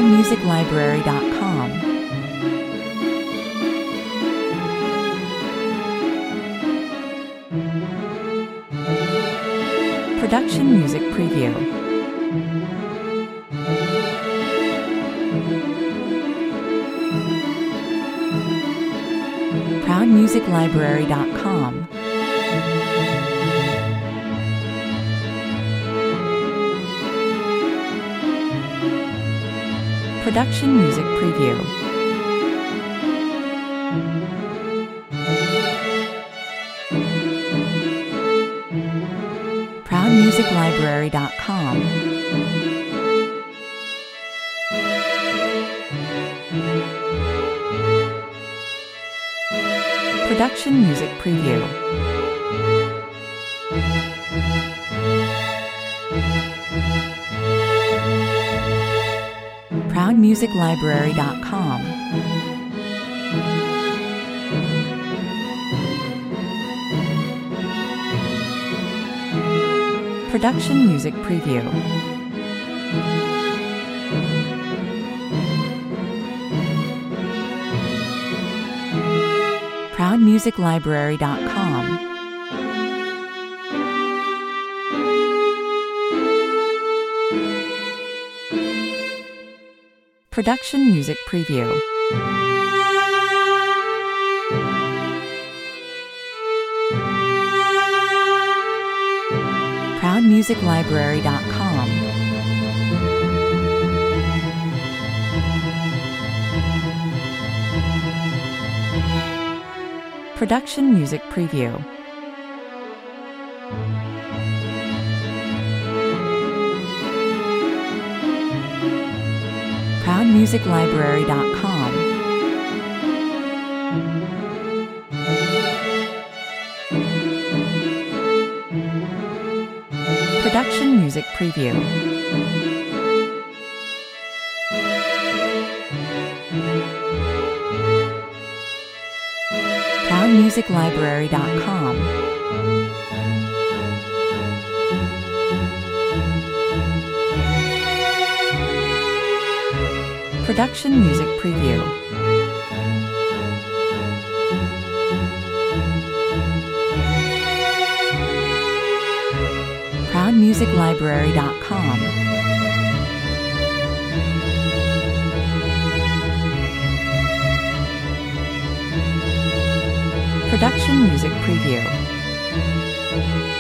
ProudMusicLibrary.com. Production Music Preview. ProudMusicLibrary.com. Production Music Preview. ProudMusicLibrary.com. Production Music Preview. ProudMusicLibrary.com. Production Music Preview. ProudMusicLibrary.com. Production Music Preview. ProudMusicLibrary.com. Production Music Preview. ProudMusicLibrary.com. Production Music Preview. ProudMusicLibrary.com. Production Music Preview. ProudMusicLibrary.com. Production Music Preview.